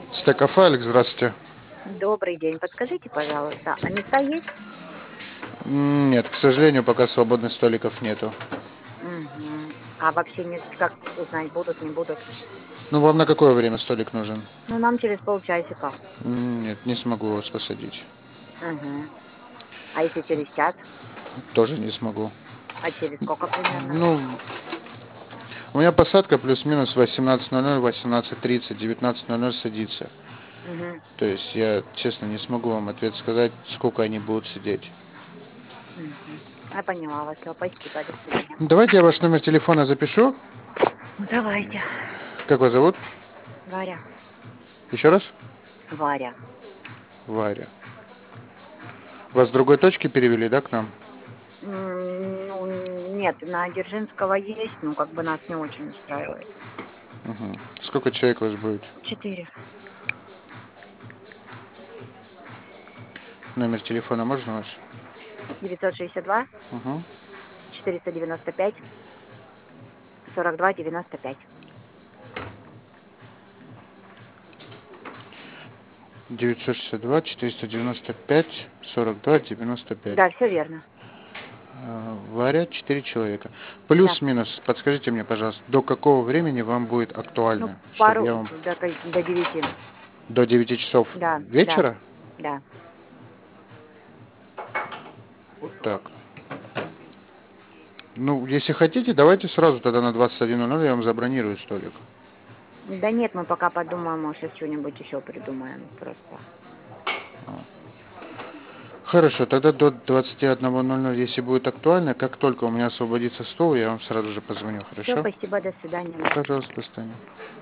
Стекафе, Алекс, здравствуйте. Добрый день. Подскажите, пожалуйста, а места есть? Нет, к сожалению, пока свободных столиков нету. Мгм. А вообще нет, как узнать, будут, не будут? Ну, вам на какое время столик нужен? Ну, нам через полчасика. Нет, не смогу вас посадить. Мгм. А если через час? Тоже не смогу. А через сколько примерно? Ну, у меня посадка плюс-минус 18:00, 18:30, 19:00 садится. Мгм. То есть я, честно, не смогу вам ответ сказать, сколько они будут сидеть. Мгм. Я поняла вас. Всё, спасибо. До свидания. Давайте я ваш номер телефона запишу. Ну, давайте. Как вас зовут? Варя. Еще раз? Варя. Варя. Вас с другой точки перевели, да, к нам? Ну, нет, на Дзержинского есть, ну, как бы нас не очень устраивает. Сколько человек у вас будет? 4. Номер телефона можно ваш? 962 Угу. 495 42 95. 962 495 42 95. Да, все верно. Варя, 4 человека. Да. Плюс-минус, подскажите мне, пожалуйста, до какого времени вам будет Ну, актуально, чтобы я пару вам до 9. до 9 часов Да, да, вечера? да. Вот так. Ну, если хотите, давайте сразу тогда на 21:00 я вам забронирую столик. Да нет, мы пока подумаем, может, что-нибудь еще придумаем просто. Хорошо, тогда до 21:00, если будет актуально, как только у меня освободится стол, я вам сразу же позвоню, Все, хорошо? спасибо, до свидания. Пожалуйста, Таня.